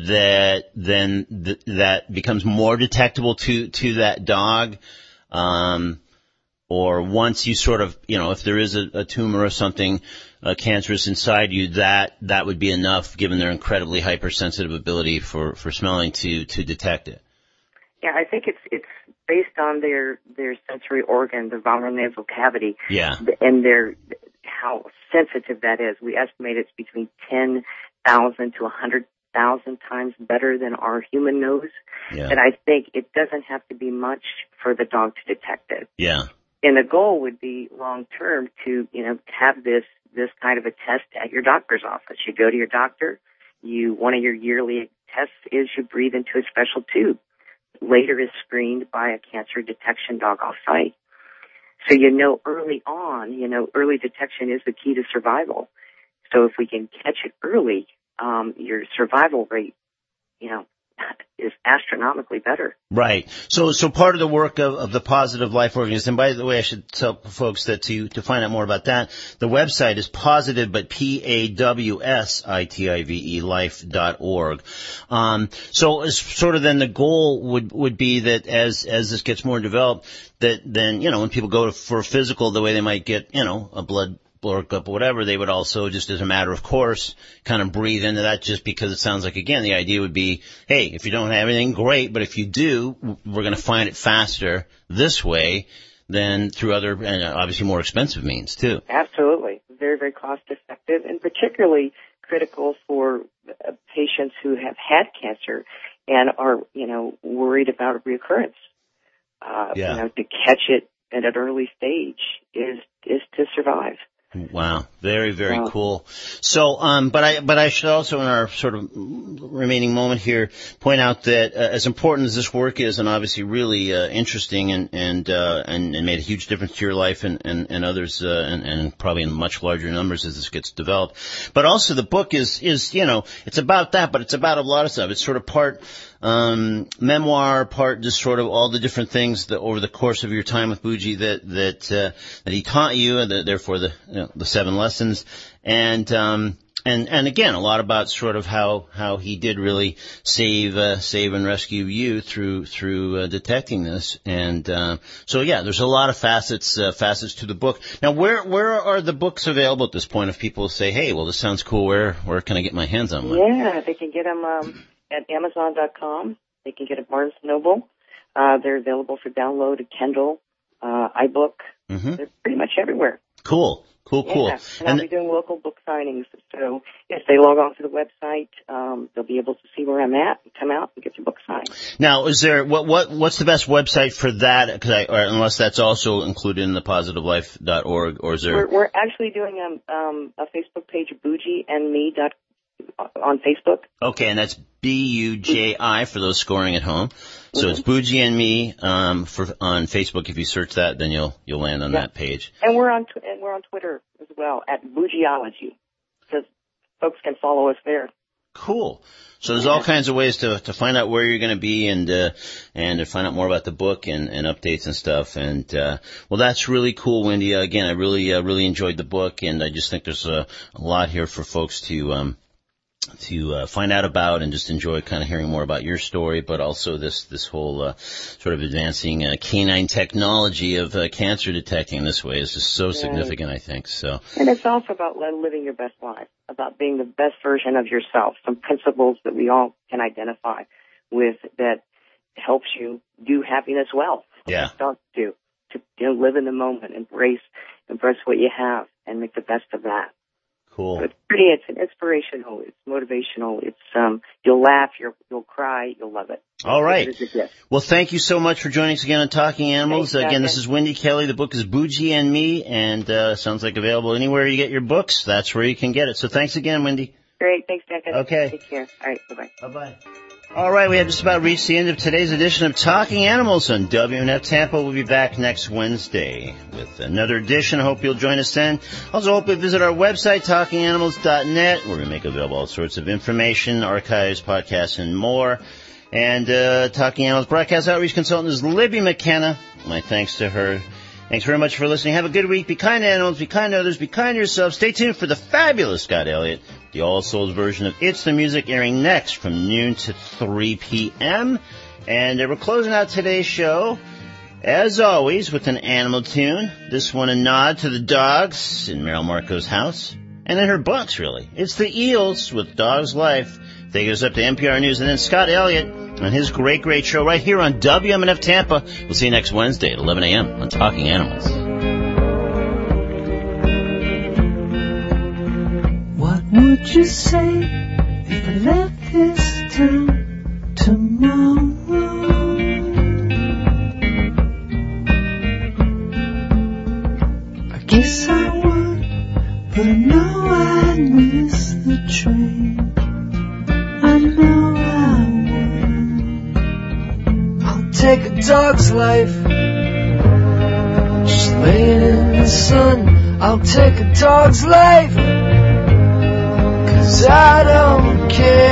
S1: that becomes more detectable to that dog? Or once you sort of, if there is a tumor or something cancerous inside you, that would be enough, given their incredibly hypersensitive ability for smelling, to detect it?
S4: Yeah, I think it's based on their sensory organ, the volar nasal cavity.
S1: Yeah.
S4: And how sensitive that is. We estimate it's between 10,000 to 100,000 times better than our human nose.
S1: Yeah.
S4: And I think it doesn't have to be much for the dog to detect it.
S1: Yeah.
S4: And the goal would be long term to, have this kind of a test at your doctor's office. You go to your doctor, one of your yearly tests is you breathe into a special tube. Later is screened by a cancer detection dog off-site. So early on, early detection is the key to survival. So if we can catch it early, your survival rate, is astronomically better.
S1: Right. So part of the work of the Positive Life Organization, and by the way, I should tell folks that to find out more about that, the website is positive, but PAWSITIVE, life.org. So as sort of then the goal would be that as this gets more developed, that then, when people go for a physical, the way they might get, a blood workup or whatever, they would also, just as a matter of course, kind of breathe into that, just because it sounds like, again, the idea would be, hey, if you don't have anything, great, but if you do, we're going to find it faster this way than through other and obviously more expensive means too.
S4: Absolutely. Very, very cost effective, and particularly critical for patients who have had cancer and are, worried about reoccurrence. To catch it at an early stage is to survive.
S1: Wow. Very, very cool. So, but I should also, in our sort of remaining moment here, point out that as important as this work is, and obviously really interesting and made a huge difference to your life and others, and probably in much larger numbers as this gets developed. But also the book is it's about that, but it's about a lot of stuff. It's sort of part memoir, part just sort of all the different things that over the course of your time with Bougie that he taught you, and therefore the 7 lessons, and again a lot about sort of how he did really save and rescue you through detecting this, and so yeah, there's a lot of facets to the book. Now, where are the books available at this point? If people say, hey, well, this sounds cool, where can I get my hands on one?
S4: Yeah, they can get them at Amazon.com. They can get at Barnes & Noble. They're available for download at Kindle, iBook.
S1: Mm-hmm.
S4: They're pretty much everywhere.
S1: Cool. Cool.
S4: Yeah, and I'll be doing local book signings. So if they log on to the website, they'll be able to see where I'm at and come out and get your book signed.
S1: Now, is there what's the best website for that? Or unless that's also included in the positivelife.org, or is there?
S4: We're actually doing a Facebook page, Bougie and Me on Facebook.
S1: Okay, and that's BUJI for those scoring at home. So it's Bougie and Me on Facebook. If you search that, then you'll land on that page.
S4: And we're on Twitter as well at Bougieology, because folks can follow us there.
S1: Cool. So there's all kinds of ways to find out where you're going to be and to find out more about the book and updates and stuff. And well, that's really cool, Wendy. Again, I really enjoyed the book, and I just think there's a lot here for folks to find out about and just enjoy kind of hearing more about your story, but also this whole sort of advancing canine technology of cancer detecting this way is just so significant, I think. So,
S4: and it's also about living your best life, about being the best version of yourself. Some principles that we all can identify with that helps you do happiness well.
S1: Yeah.
S4: Start to live in the moment, embrace what you have, and make the best of that.
S1: Cool.
S4: So it's an inspirational, it's motivational, it's you'll laugh, you'll cry, you'll love it.
S1: All right. Well, thank you so much for joining us again on Talking Animals.
S4: Thanks,
S1: again, this is Wendy Kelly. The book is Bougie and Me, and sounds like available anywhere you get your books. That's where you can get it. So thanks again, Wendy.
S4: Great. Thanks, Jack.
S1: Okay.
S4: Take care. All right. Bye-bye.
S1: Bye-bye. All right, we have just about reached the end of today's edition of Talking Animals on WMNF Tampa. We'll be back next Wednesday with another edition. I hope you'll join us then. Also, hope you visit our website, talkinganimals.net, where we make available all sorts of information, archives, podcasts, and more. And Talking Animals broadcast outreach consultant is Libby McKenna. My thanks to her. Thanks very much for listening. Have a good week. Be kind to animals. Be kind to others. Be kind to yourself. Stay tuned for the fabulous Scott Elliott, the All Souls version of It's the Music, airing next from noon to 3 p.m. And we're closing out today's show, as always, with an animal tune. This one a nod to the dogs in Meryl Marco's house. And in her books, really. It's the Eels with Dog's Life. Take us up to NPR News, and then Scott Elliott on his great show right here on WMNF Tampa. We'll see you next Wednesday at 11 a.m. on Talking Animals.
S5: What would you say if I left this town tomorrow? I guess I would, but I know I'd miss the train. I know I would. I'll take a dog's life, just laying in the sun. I'll take a dog's life, 'cause I don't care.